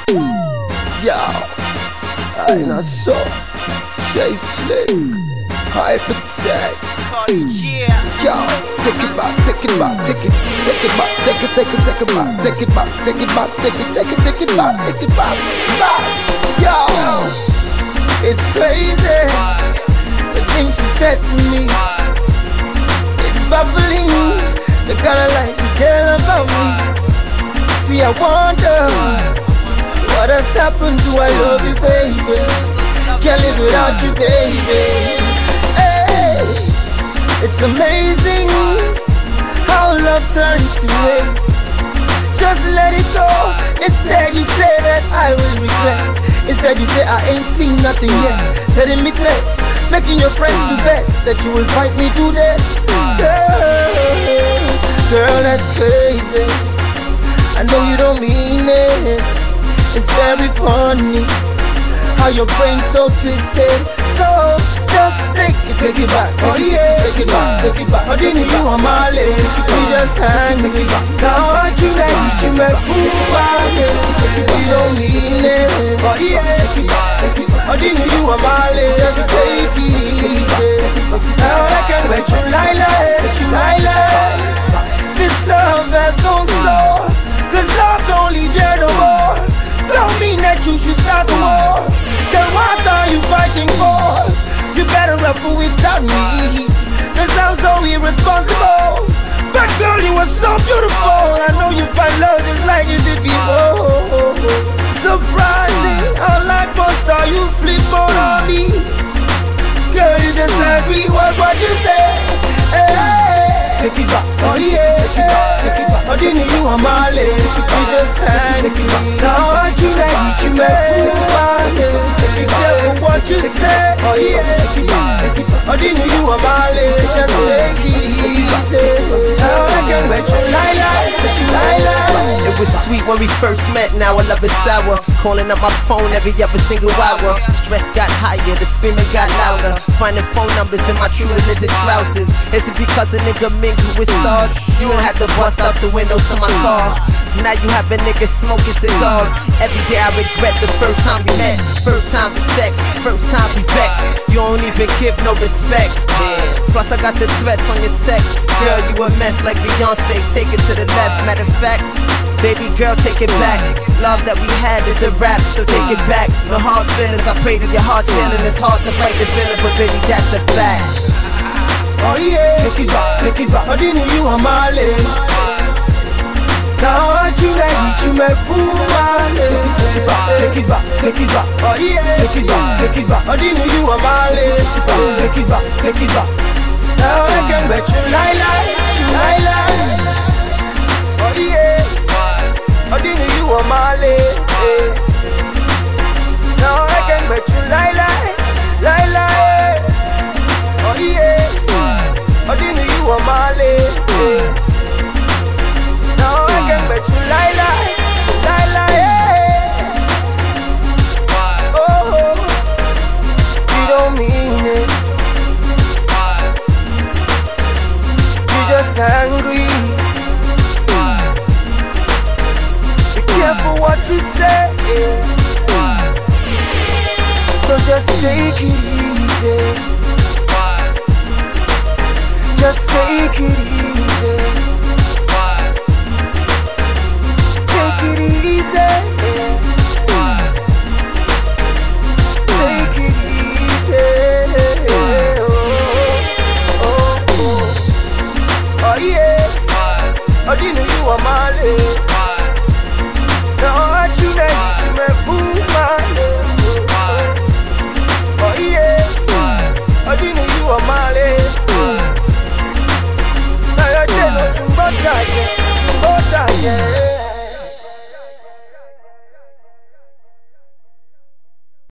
Yo, I not so Jay Slick, Hypertech. Yo, take it back, take it back, take it back, take it back, take it back, take it back, take it back, take it back. Yo, it's crazy the things she said to me. It's bubbling, the kind of life she care about me. See, I wonder what has happened to I love you, baby. Can't live without you, baby. Hey, it's amazing how love turns to hate. Just let it go. Instead you say that I will regret. Instead you say I ain't seen nothing yet. Setting me threats, making your friends do bets that you will fight me to death. Girl, that's crazy. I know you don't mean it. It's very funny how your brain's so twisted. So just take it back. Oh yeah, take it back, take it back. Oh, didn't you on my leg? You just hang me. Now I you like you make fool about it. You don't mean it. Oh yeah, take it back, take it back. Oh, didn't you on my leg? Just take it. Now I can let you lie. This love has no soul. 'Cause love don't leave you no more. Don't mean that you should start the war. Then what are you fighting for? You better ruffle without me, 'cause I'm so irresponsible. But girl, you were so beautiful. I know you find love just like you did before. Surprising how like most are you flip on me. Girl, you disagree with what you say. Hey, take it back, oh yeah, take it back, take it back. Oh, didn't you on my leg? You just hang me. Now I you like you make me careful what you say. Oh yeah, take it back, take it back. Oh, didn't you on my leg? Just take it easy. Now I can let you lie. It was sweet when we first met, now I love it sour. Calling up my phone every other single hour. Stress got higher, the screaming got louder. Finding phone numbers in my true religion trousers. Is it because a nigga mingle with stars? You don't have to bust out the windows to my car. Now you have a nigga smoking cigars. Every day I regret the first time we met. First time for sex, first time we vex. You don't even give no respect. Plus I got the threats on your text. Girl, you a mess like Beyonce, take it to the left. Matter of fact, baby girl, take it back. Love that we had is a rap, so take it back. No hard feelings, I pray that your heart's healing. It's hard to fight the feeling, but baby, that's a fact. Oh yeah, take it back, take it back. Oh, didn't you on my leg? Now I you like you make fool my leg. Take it back, take it back, take it back. Oh yeah, take it back, take it back. Oh, didn't you on my leg? Take it back, take it back. Now I can bet you lie. Oh yeah, oh didn't you on my leg? Now I can bet you lie. Oh yeah, oh didn't you on my leg? Now I can bet you lie. Oh, you don't mean it. You just angry. Be careful what you say. So just take it easy. Just take it easy. Take it easy. Take it easy. Oh yeah. Oh, didn't you on my leg? Now I you like you make fool my leg. Oh yeah. Oh, didn't you on my leg? Now I tell you about that, yeah.